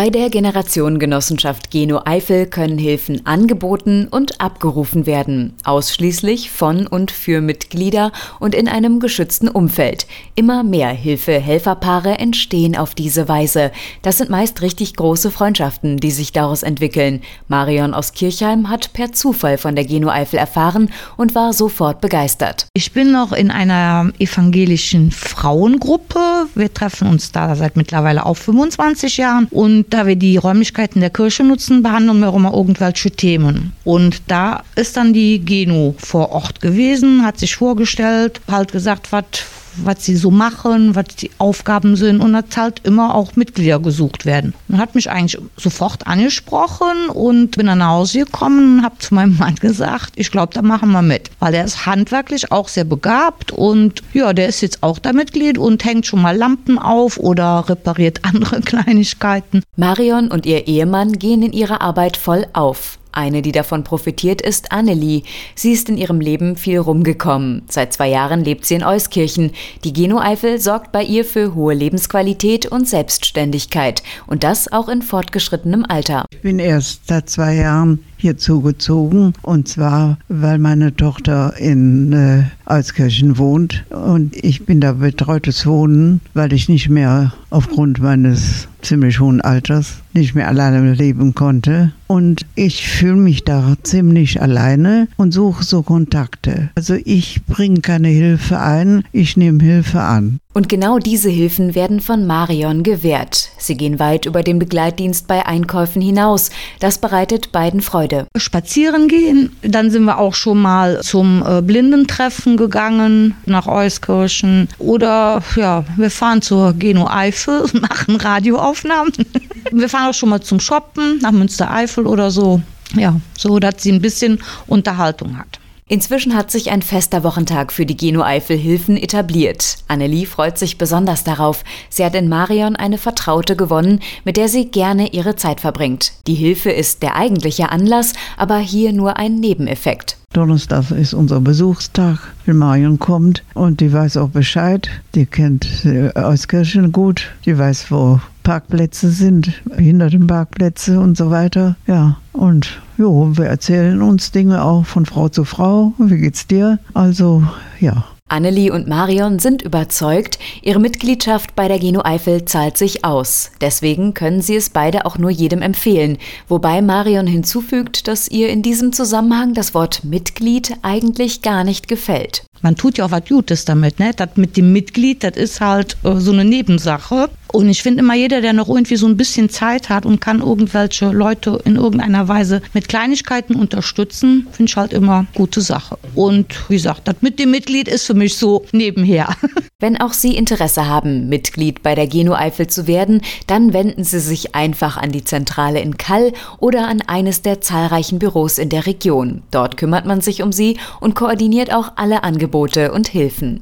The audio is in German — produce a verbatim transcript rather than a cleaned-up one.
Bei der Generationengenossenschaft Geno-Eifel können Hilfen angeboten und abgerufen werden, ausschließlich von und für Mitglieder und in einem geschützten Umfeld. Immer mehr Hilfe-Helferpaare entstehen auf diese Weise. Das sind meist richtig große Freundschaften, die sich daraus entwickeln. Marion aus Kirchheim hat per Zufall von der Geno-Eifel erfahren und war sofort begeistert. Ich bin noch in einer evangelischen Frauengruppe. Wir treffen uns da seit mittlerweile auch fünfundzwanzig Jahren und da wir die Räumlichkeiten der Kirche nutzen, behandeln wir auch immer irgendwelche Themen. Und da ist dann die Geno vor Ort gewesen, hat sich vorgestellt, halt gesagt, was was sie so machen, was die Aufgaben sind und dass halt immer auch Mitglieder gesucht werden. Und hat mich eigentlich sofort angesprochen und bin dann nach Hause gekommen und habe zu meinem Mann gesagt, ich glaube, da machen wir mit. Weil er ist handwerklich auch sehr begabt und ja, der ist jetzt auch da Mitglied und hängt schon mal Lampen auf oder repariert andere Kleinigkeiten. Marion und ihr Ehemann gehen in ihrer Arbeit voll auf. Eine, die davon profitiert, ist Annelie. Sie ist in ihrem Leben viel rumgekommen. Seit zwei Jahren lebt sie in Euskirchen. Die Geno-Eifel sorgt bei ihr für hohe Lebensqualität und Selbstständigkeit. Und das auch in fortgeschrittenem Alter. Ich bin erst seit zwei Jahren hier zugezogen und zwar, weil meine Tochter in äh, Euskirchen wohnt und ich bin da betreutes Wohnen, weil ich nicht mehr aufgrund meines ziemlich hohen Alters nicht mehr alleine leben konnte und ich fühle mich da ziemlich alleine und suche so Kontakte. Also ich bringe keine Hilfe ein, ich nehme Hilfe an. Und genau diese Hilfen werden von Marion gewährt. Sie gehen weit über den Begleitdienst bei Einkäufen hinaus. Das bereitet beiden Freude. Spazieren gehen, dann sind wir auch schon mal zum äh, Blindentreffen gegangen nach Euskirchen. Oder ja, wir fahren zur Geno-Eifel, machen Radioaufnahmen. Wir fahren auch schon mal zum Shoppen nach Münstereifel oder so. Ja, so, dass sie ein bisschen Unterhaltung hat. Inzwischen hat sich ein fester Wochentag für die Geno-Eifel-Hilfen etabliert. Annelie freut sich besonders darauf. Sie hat in Marion eine Vertraute gewonnen, mit der sie gerne ihre Zeit verbringt. Die Hilfe ist der eigentliche Anlass, aber hier nur ein Nebeneffekt. Donnerstag ist unser Besuchstag, wenn Marion kommt und die weiß auch Bescheid. Die kennt Euskirchen gut, die weiß, wo Parkplätze sind, Behindertenparkplätze und so weiter. Ja, und jo, wir erzählen uns Dinge auch von Frau zu Frau. Wie geht's dir? Also, ja. Annelie und Marion sind überzeugt, ihre Mitgliedschaft bei der Geno-Eifel zahlt sich aus. Deswegen können sie es beide auch nur jedem empfehlen. Wobei Marion hinzufügt, dass ihr in diesem Zusammenhang das Wort Mitglied eigentlich gar nicht gefällt. Man tut ja auch was Gutes damit, ne? Das mit dem Mitglied, das ist halt äh, so eine Nebensache. Und ich finde immer, jeder, der noch irgendwie so ein bisschen Zeit hat und kann irgendwelche Leute in irgendeiner Weise mit Kleinigkeiten unterstützen, finde ich halt immer gute Sache. Und wie gesagt, das mit dem Mitglied ist für mich so nebenher. Wenn auch Sie Interesse haben, Mitglied bei der Geno-Eifel zu werden, dann wenden Sie sich einfach an die Zentrale in Kall oder an eines der zahlreichen Büros in der Region. Dort kümmert man sich um Sie und koordiniert auch alle Angebote und Hilfen.